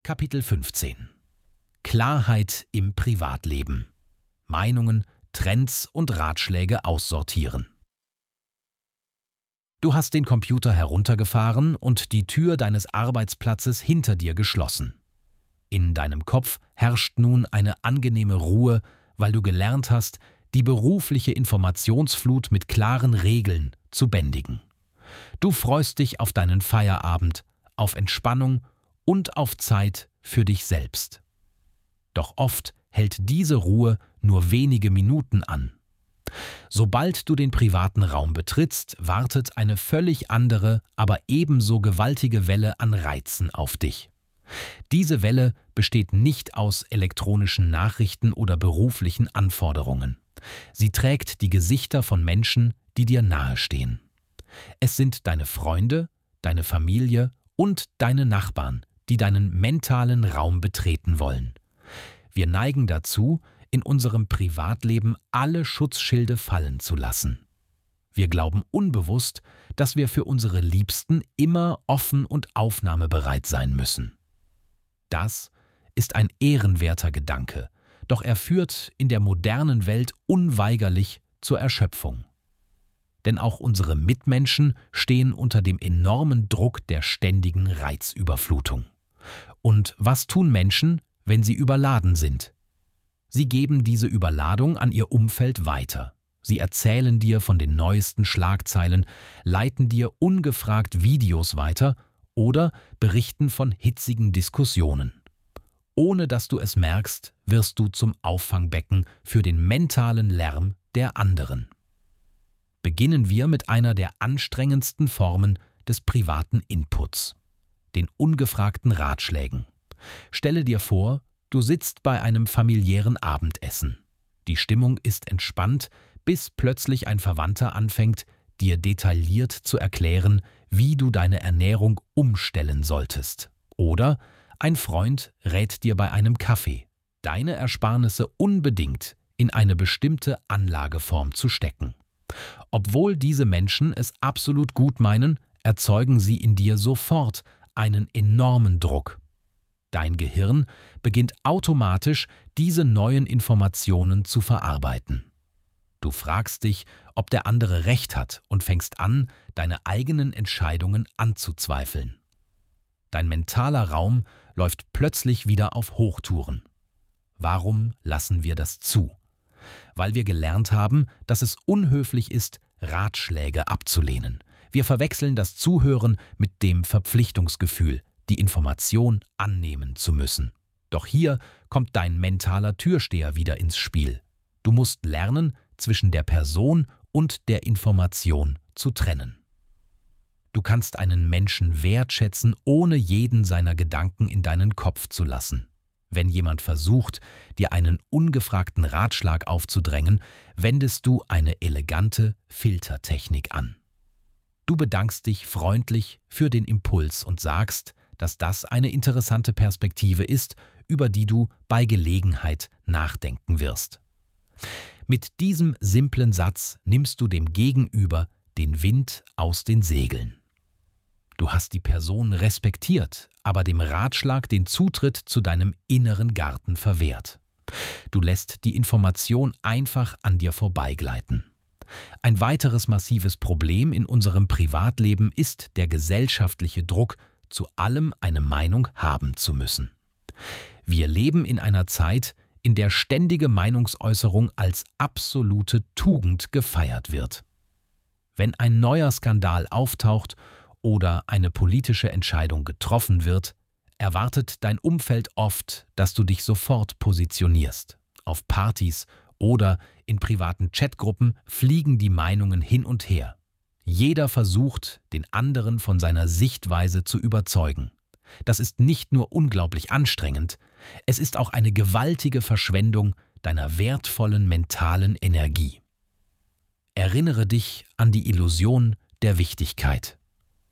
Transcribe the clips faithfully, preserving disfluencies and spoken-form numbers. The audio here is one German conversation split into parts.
Kapitel fünfzehn. Klarheit im Privatleben. Meinungen, Trends und Ratschläge aussortieren. Du hast den Computer heruntergefahren und die Tür deines Arbeitsplatzes hinter dir geschlossen. In deinem Kopf herrscht nun eine angenehme Ruhe, weil du gelernt hast, die berufliche Informationsflut mit klaren Regeln zu bändigen. Du freust dich auf deinen Feierabend, auf Entspannung und auf Zeit für dich selbst. Doch oft hält diese Ruhe nur wenige Minuten an. Sobald du den privaten Raum betrittst, wartet eine völlig andere, aber ebenso gewaltige Welle an Reizen auf dich. Diese Welle besteht nicht aus elektronischen Nachrichten oder beruflichen Anforderungen. Sie trägt die Gesichter von Menschen, die dir nahestehen. Es sind deine Freunde, deine Familie und deine Nachbarn, die deinen mentalen Raum betreten wollen. Wir neigen dazu, in unserem Privatleben alle Schutzschilde fallen zu lassen. Wir glauben unbewusst, dass wir für unsere Liebsten immer offen und aufnahmebereit sein müssen. Das ist ein ehrenwerter Gedanke, doch er führt in der modernen Welt unweigerlich zur Erschöpfung. Denn auch unsere Mitmenschen stehen unter dem enormen Druck der ständigen Reizüberflutung. Und was tun Menschen, wenn sie überladen sind? Sie geben diese Überladung an ihr Umfeld weiter. Sie erzählen dir von den neuesten Schlagzeilen, leiten dir ungefragt Videos weiter oder berichten von hitzigen Diskussionen. Ohne dass du es merkst, wirst du zum Auffangbecken für den mentalen Lärm der anderen. Beginnen wir mit einer der anstrengendsten Formen des privaten Inputs, den ungefragten Ratschlägen. Stelle dir vor, du sitzt bei einem familiären Abendessen. Die Stimmung ist entspannt, bis plötzlich ein Verwandter anfängt, dir detailliert zu erklären, wie du deine Ernährung umstellen solltest. Oder ein Freund rät dir bei einem Kaffee, deine Ersparnisse unbedingt in eine bestimmte Anlageform zu stecken. Obwohl diese Menschen es absolut gut meinen, erzeugen sie in dir sofort einen enormen Druck. Dein Gehirn beginnt automatisch, diese neuen Informationen zu verarbeiten. Du fragst dich, ob der andere recht hat und fängst an, deine eigenen Entscheidungen anzuzweifeln. Dein mentaler Raum läuft plötzlich wieder auf Hochtouren. Warum lassen wir das zu? Weil wir gelernt haben, dass es unhöflich ist, Ratschläge abzulehnen. Wir verwechseln das Zuhören mit dem Verpflichtungsgefühl, die Information annehmen zu müssen. Doch hier kommt dein mentaler Türsteher wieder ins Spiel. Du musst lernen, zwischen der Person und der Information zu trennen. Du kannst einen Menschen wertschätzen, ohne jeden seiner Gedanken in deinen Kopf zu lassen. Wenn jemand versucht, dir einen ungefragten Ratschlag aufzudrängen, wendest du eine elegante Filtertechnik an. Du bedankst dich freundlich für den Impuls und sagst, dass das eine interessante Perspektive ist, über die du bei Gelegenheit nachdenken wirst. Mit diesem simplen Satz nimmst du dem Gegenüber den Wind aus den Segeln. Du hast die Person respektiert, aber dem Ratschlag den Zutritt zu deinem inneren Garten verwehrt. Du lässt die Information einfach an dir vorbeigleiten. Ein weiteres massives Problem in unserem Privatleben ist der gesellschaftliche Druck, zu allem eine Meinung haben zu müssen. Wir leben in einer Zeit, in der ständige Meinungsäußerung als absolute Tugend gefeiert wird. Wenn ein neuer Skandal auftaucht oder eine politische Entscheidung getroffen wird, erwartet dein Umfeld oft, dass du dich sofort positionierst. Auf Partys oder in privaten Chatgruppen fliegen die Meinungen hin und her. Jeder versucht, den anderen von seiner Sichtweise zu überzeugen. Das ist nicht nur unglaublich anstrengend, es ist auch eine gewaltige Verschwendung deiner wertvollen mentalen Energie. Erinnere dich an die Illusion der Wichtigkeit.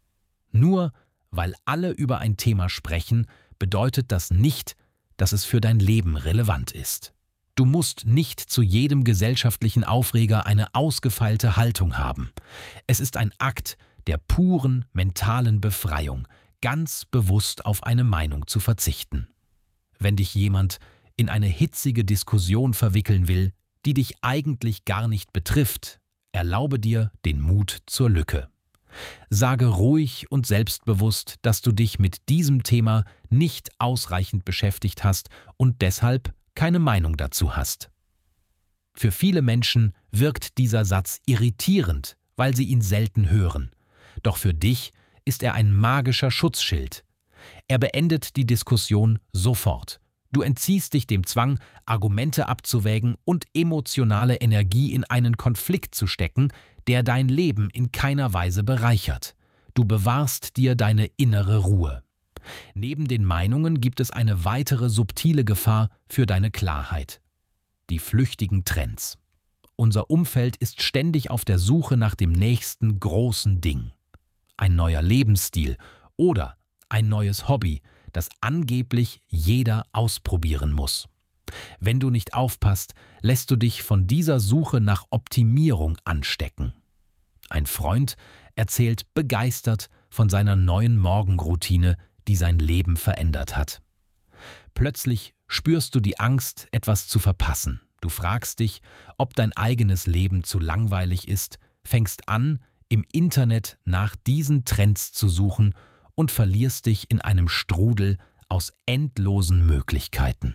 Nur weil alle über ein Thema sprechen, bedeutet das nicht, dass es für dein Leben relevant ist. Du musst nicht zu jedem gesellschaftlichen Aufreger eine ausgefeilte Haltung haben. Es ist ein Akt der puren mentalen Befreiung, ganz bewusst auf eine Meinung zu verzichten. Wenn dich jemand in eine hitzige Diskussion verwickeln will, die dich eigentlich gar nicht betrifft, erlaube dir den Mut zur Lücke. Sage ruhig und selbstbewusst, dass du dich mit diesem Thema nicht ausreichend beschäftigt hast und deshalb keine Meinung dazu hast. Für viele Menschen wirkt dieser Satz irritierend, weil sie ihn selten hören. Doch für dich ist er ein magischer Schutzschild. Er beendet die Diskussion sofort. Du entziehst dich dem Zwang, Argumente abzuwägen und emotionale Energie in einen Konflikt zu stecken, der dein Leben in keiner Weise bereichert. Du bewahrst dir deine innere Ruhe. Neben den Meinungen gibt es eine weitere subtile Gefahr für deine Klarheit: die flüchtigen Trends. Unser Umfeld ist ständig auf der Suche nach dem nächsten großen Ding. Ein neuer Lebensstil oder ein neues Hobby, das angeblich jeder ausprobieren muss. Wenn du nicht aufpasst, lässt du dich von dieser Suche nach Optimierung anstecken. Ein Freund erzählt begeistert von seiner neuen Morgenroutine, die sein Leben verändert hat. Plötzlich spürst du die Angst, etwas zu verpassen. Du fragst dich, ob dein eigenes Leben zu langweilig ist, fängst an, im Internet nach diesen Trends zu suchen und verlierst dich in einem Strudel aus endlosen Möglichkeiten.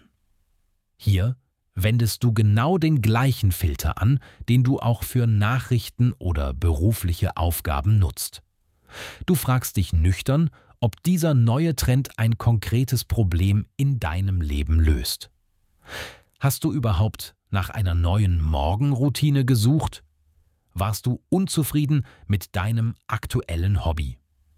Hier wendest du genau den gleichen Filter an, den du auch für Nachrichten oder berufliche Aufgaben nutzt. Du fragst dich nüchtern, ob dieser neue Trend ein konkretes Problem in deinem Leben löst. Hast du überhaupt nach einer neuen Morgenroutine gesucht? Warst du unzufrieden mit deinem aktuellen Hobby?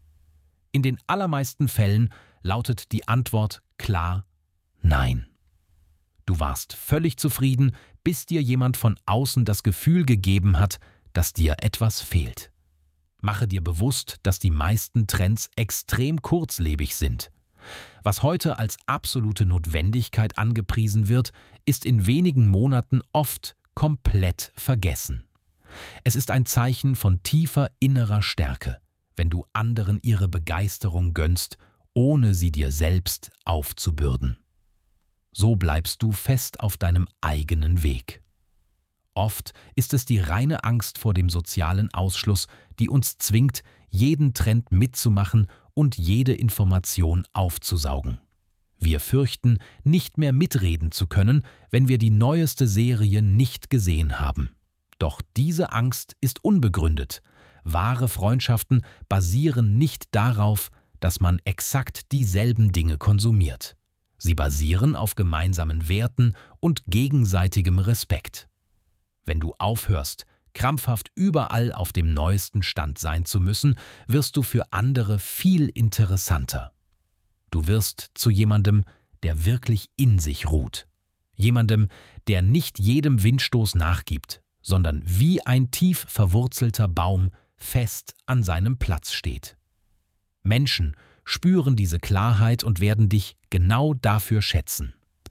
In den allermeisten Fällen lautet die Antwort klar Nein. Du warst völlig zufrieden, bis dir jemand von außen das Gefühl gegeben hat, dass dir etwas fehlt. Mache dir bewusst, dass die meisten Trends extrem kurzlebig sind. Was heute als absolute Notwendigkeit angepriesen wird, ist in wenigen Monaten oft komplett vergessen. Es ist ein Zeichen von tiefer innerer Stärke, wenn du anderen ihre Begeisterung gönnst, ohne sie dir selbst aufzubürden. So bleibst du fest auf deinem eigenen Weg. Oft ist es die reine Angst vor dem sozialen Ausschluss, die uns zwingt, jeden Trend mitzumachen und jede Information aufzusaugen. Wir fürchten, nicht mehr mitreden zu können, wenn wir die neueste Serie nicht gesehen haben. Doch diese Angst ist unbegründet. Wahre Freundschaften basieren nicht darauf, dass man exakt dieselben Dinge konsumiert. Sie basieren auf gemeinsamen Werten und gegenseitigem Respekt. Wenn du aufhörst, krampfhaft überall auf dem neuesten Stand sein zu müssen, wirst du für andere viel interessanter. Du wirst zu jemandem, der wirklich in sich ruht. Jemandem, der nicht jedem Windstoß nachgibt, sondern wie ein tief verwurzelter Baum fest an seinem Platz steht. Menschen spüren diese Klarheit und werden dich genau dafür schätzen.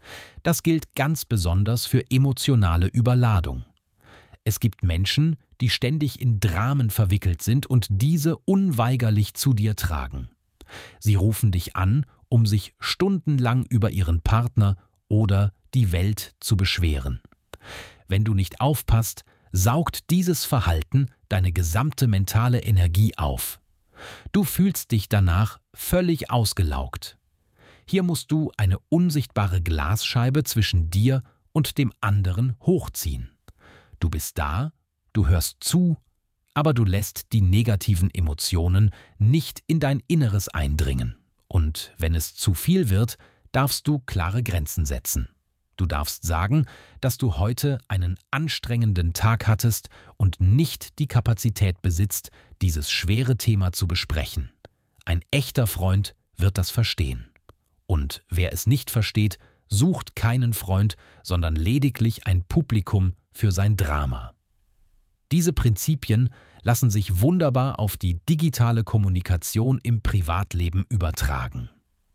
Das gilt ganz besonders für emotionale Überladung. Es gibt Menschen, die ständig in Dramen verwickelt sind und diese unweigerlich zu dir tragen. Sie rufen dich an, um sich stundenlang über ihren Partner oder die Welt zu beschweren. Wenn du nicht aufpasst, saugt dieses Verhalten deine gesamte mentale Energie auf. Du fühlst dich danach völlig ausgelaugt. Hier musst du eine unsichtbare Glasscheibe zwischen dir und dem anderen hochziehen. Du bist da, du hörst zu, aber du lässt die negativen Emotionen nicht in dein Inneres eindringen. Und wenn es zu viel wird, darfst du klare Grenzen setzen. Du darfst sagen, dass du heute einen anstrengenden Tag hattest und nicht die Kapazität besitzt, dieses schwere Thema zu besprechen. Ein echter Freund wird das verstehen. Und wer es nicht versteht, sucht keinen Freund, sondern lediglich ein Publikum für sein Drama. Diese Prinzipien lassen sich wunderbar auf die digitale Kommunikation im Privatleben übertragen.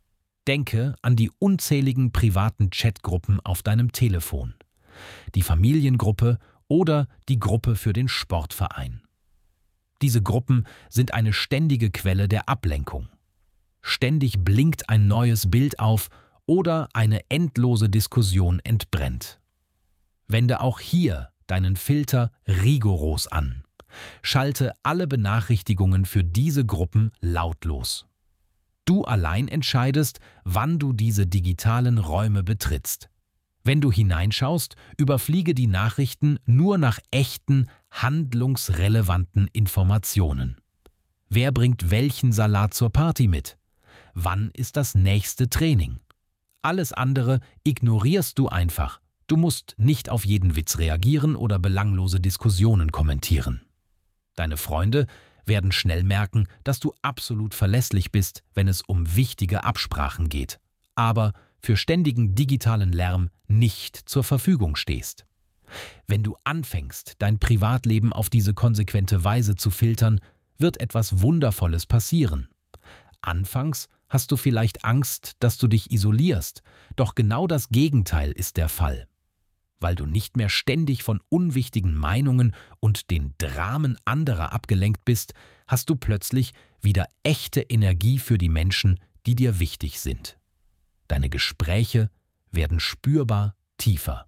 Denke an die unzähligen privaten Chatgruppen auf deinem Telefon, die Familiengruppe oder die Gruppe für den Sportverein. Diese Gruppen sind eine ständige Quelle der Ablenkung. ständig blinkt ein neues Bild auf oder eine endlose Diskussion entbrennt. Wende auch hier deinen Filter rigoros an. Schalte alle Benachrichtigungen für diese Gruppen lautlos. Du allein entscheidest, wann du diese digitalen Räume betrittst. Wenn du hineinschaust, überfliege die Nachrichten nur nach echten, handlungsrelevanten Informationen. Wer bringt welchen Salat zur Party mit? Wann ist das nächste Training? Alles andere ignorierst du einfach. Du musst nicht auf jeden Witz reagieren oder belanglose Diskussionen kommentieren. Deine Freunde werden schnell merken, dass du absolut verlässlich bist, wenn es um wichtige Absprachen geht, aber für ständigen digitalen Lärm nicht zur Verfügung stehst. Wenn du anfängst, dein Privatleben auf diese konsequente Weise zu filtern, wird etwas Wundervolles passieren. Anfangs hast du vielleicht Angst, dass du dich isolierst, doch genau das Gegenteil ist der Fall. Weil du nicht mehr ständig von unwichtigen Meinungen und den Dramen anderer abgelenkt bist, hast du plötzlich wieder echte Energie für die Menschen, die dir wichtig sind. Deine Gespräche werden spürbar tiefer.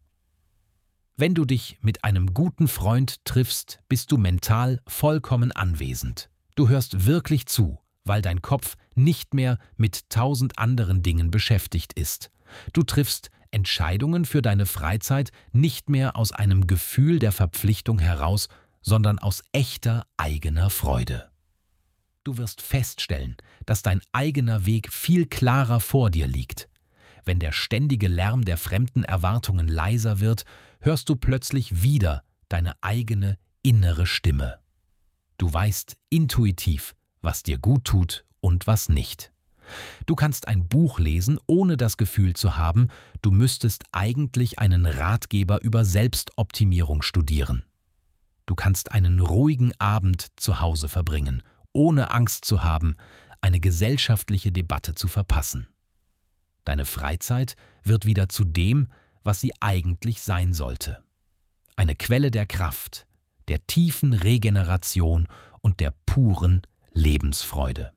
Wenn du dich mit einem guten Freund triffst, bist du mental vollkommen anwesend. Du hörst wirklich zu, weil dein Kopf nicht mehr mit tausend anderen Dingen beschäftigt ist. Du triffst Entscheidungen für deine Freizeit nicht mehr aus einem Gefühl der Verpflichtung heraus, sondern aus echter eigener Freude. Du wirst feststellen, dass dein eigener Weg viel klarer vor dir liegt. Wenn der ständige Lärm der fremden Erwartungen leiser wird, hörst du plötzlich wieder deine eigene innere Stimme. Du weißt intuitiv, was dir gut tut und was nicht. Du kannst ein Buch lesen, ohne das Gefühl zu haben, du müsstest eigentlich einen Ratgeber über Selbstoptimierung studieren. Du kannst einen ruhigen Abend zu Hause verbringen, ohne Angst zu haben, eine gesellschaftliche Debatte zu verpassen. Deine Freizeit wird wieder zu dem, was sie eigentlich sein sollte. Eine Quelle der Kraft, der tiefen Regeneration und der puren Lebensfreude.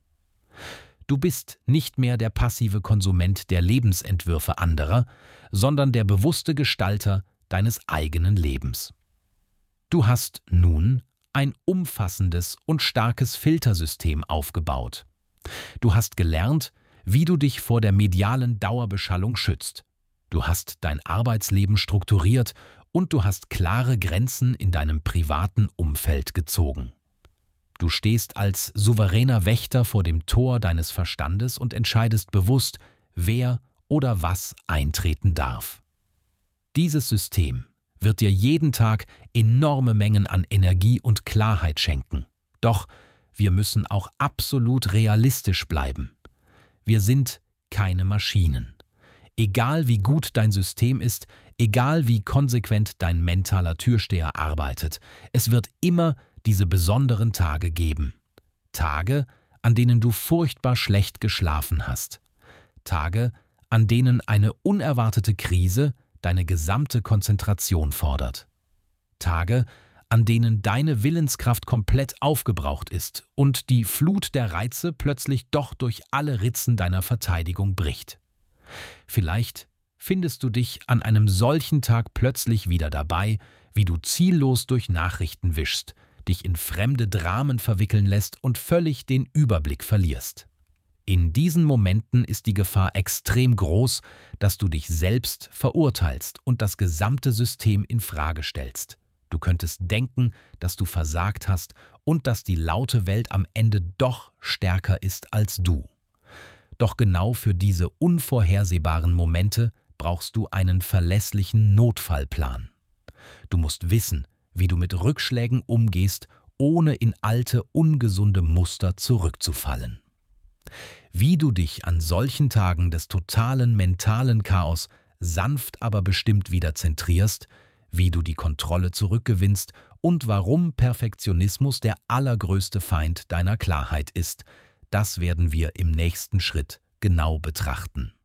Du bist nicht mehr der passive Konsument der Lebensentwürfe anderer, sondern der bewusste Gestalter deines eigenen Lebens. Du hast nun ein umfassendes und starkes Filtersystem aufgebaut. Du hast gelernt, wie du dich vor der medialen Dauerbeschallung schützt. Du hast dein Arbeitsleben strukturiert und du hast klare Grenzen in deinem privaten Umfeld gezogen. Du stehst als souveräner Wächter vor dem Tor deines Verstandes und entscheidest bewusst, wer oder was eintreten darf. Dieses System wird dir jeden Tag enorme Mengen an Energie und Klarheit schenken. Doch wir müssen auch absolut realistisch bleiben. Wir sind keine Maschinen. Egal wie gut dein System ist, egal wie konsequent dein mentaler Türsteher arbeitet, es wird immer diese besonderen Tage geben. Tage, an denen du furchtbar schlecht geschlafen hast. Tage, an denen eine unerwartete Krise deine gesamte Konzentration fordert. Tage, an denen deine Willenskraft komplett aufgebraucht ist und die Flut der Reize plötzlich doch durch alle Ritzen deiner Verteidigung bricht. Vielleicht findest du dich an einem solchen Tag plötzlich wieder dabei, wie du ziellos durch Nachrichten wischst, dich in fremde Dramen verwickeln lässt und völlig den Überblick verlierst. In diesen Momenten ist die Gefahr extrem groß, dass du dich selbst verurteilst und das gesamte System in Frage stellst. Du könntest denken, dass du versagt hast und dass die laute Welt am Ende doch stärker ist als du. Doch genau für diese unvorhersehbaren Momente brauchst du einen verlässlichen Notfallplan. Du musst wissen, wie du mit Rückschlägen umgehst, ohne in alte, ungesunde Muster zurückzufallen. Wie du dich an solchen Tagen des totalen mentalen Chaos sanft aber bestimmt wieder zentrierst, wie du die Kontrolle zurückgewinnst und warum Perfektionismus der allergrößte Feind deiner Klarheit ist, das werden wir im nächsten Schritt genau betrachten.